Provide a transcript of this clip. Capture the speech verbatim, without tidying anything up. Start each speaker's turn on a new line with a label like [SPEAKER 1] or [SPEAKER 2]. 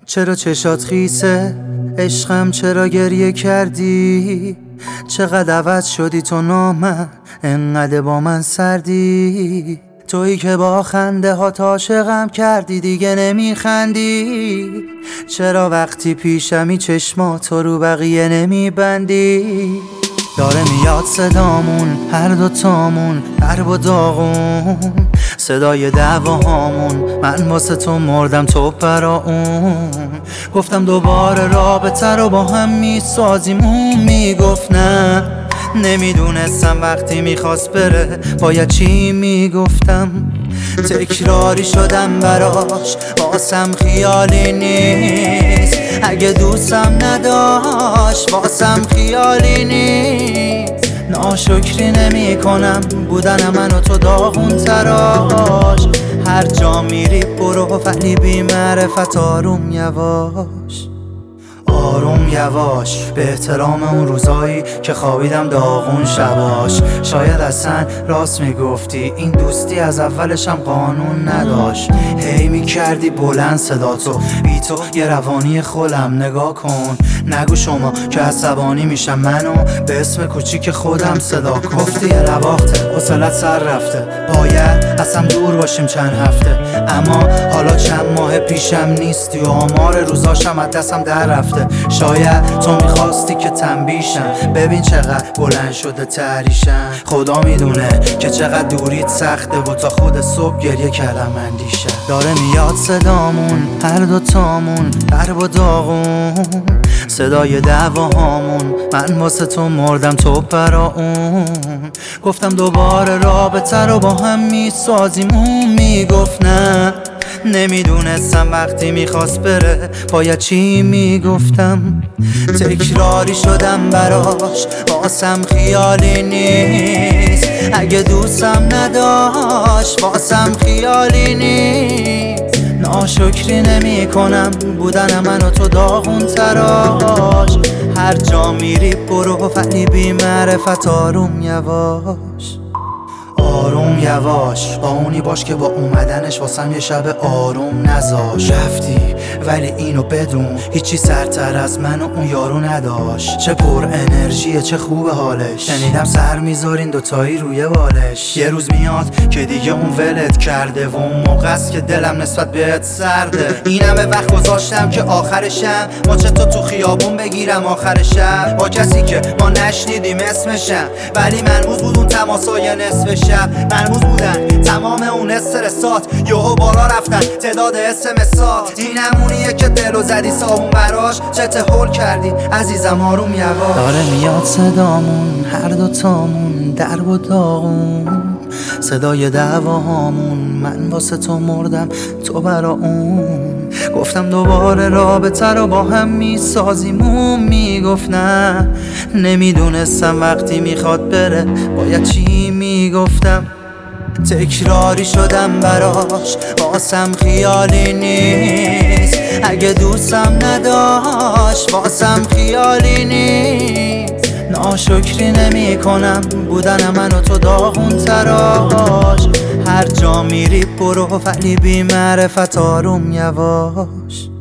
[SPEAKER 1] چرا چشات خیسه عشقم، چرا گریه کردی؟ چقدر عوض شدی تو نامن، انقدر با من سردی. تویی که با خنده ها عاشقم کردی، دیگه نمیخندی. چرا وقتی پیشمی چشماتو رو بقیه نمیبندی؟ داره میاد صدامون هر دوتامون درب و داغون، صدای دعواهامون، من واسه تو مردم تو برا اون. گفتم دوباره رابطه رو با هم میسازیم، اون میگفت نه. نمیدونستم وقتی میخواست بره باید چی میگفتم. تکراری شدم براش، واسم خیالی نیست. اگه دوستم نداشت واسم خیالی نیست. ناشکری نمی کنم بودن من و تو داغون تراش. هر جا میری برو ولی بی معرفت، آروم یواش آروم یواش، به احترام اون روزایی که خوابیدم داغون شباش. شاید اصلا راست میگفتی، این دوستی از اولشم قانون نداشت. هی میکردی بلند صداتو، بی تو یه روانی خولم. نگاه کن نگو شما که عصبانی میشم، منو به اسم کوچیک خودم صدا کن. گفتی یه نواخته حوصلت سر رفته، باید اصلا دور باشیم چند هفته. اما حالا چند ماه پیشم نیستی و آمار روزاشم از دستم در رفته. شاید تو میخواستی که تنبیشم، ببین چقدر بلند شده تحریشم. خدا میدونه که چقدر دوریت سخته و تا خود صبح گریه کردم اندیشه. داره میاد صدامون هر دوتامون درب و داغون، صدای دعواهامون، من واسه تو مردم تو برا اون. گفتم دوباره رابطه رو با هم میسازیم، اون میگفت نه. نمیدونستم وقتی میخواست بره باید چی میگفتم. تکراری شدم براش، واسم خیالی نیست. اگه دوستم نداشت واسم خیالی نیست. ناشکری نمی کنم بودن من و تو داغون تراش. هر جا میری برو ولی بی معرفت، آروم یواش آروم یواش. با اونی باش که با اومدنش واسم یه شب آروم نذاش. رفتی ولی اینو بدون، هیچی سرتر از من و اون یارو نداشت. چه پر انرژیه چه خوب حالش، شنیدم سر میذارین دوتایی روی بالش. یه روز میاد که دیگه اون ولت کرده و اون موقع است که دلم نسبت بهت سرده. این همه وقت گذاشتم که آخرشم ماچه تو تو خیابون بگیرم آخر شب، با کسی که ما نشنیدیم اسمشم. ولی مرموز بود اون تماسای نصف شب، مرموز بودن تمام اون استرسات. یهو بالا رفتن تعداد اسمسات. این همونیه که دلو زدی صابون براش. چه هول کردی عزیزم آروم یواش. داره میاد صدامون هر دوتامون درب و داغون، صدای دعواهامون، من واسه تو مردم تو برا اون. گفتم دوباره رابطه رو با هم میسازیم، اون میگفت نه. نمیدونستم وقتی میخواد بره باید چی میگفتم. تکراری شدم براش، واسم خیالی نیست. اگه دوستم نداشت واسم خیالی نیست. ناشکری نمی کنم بودن من و تو داغون تراش. هر جا میری برو ولی بی معرفت، آروم یواش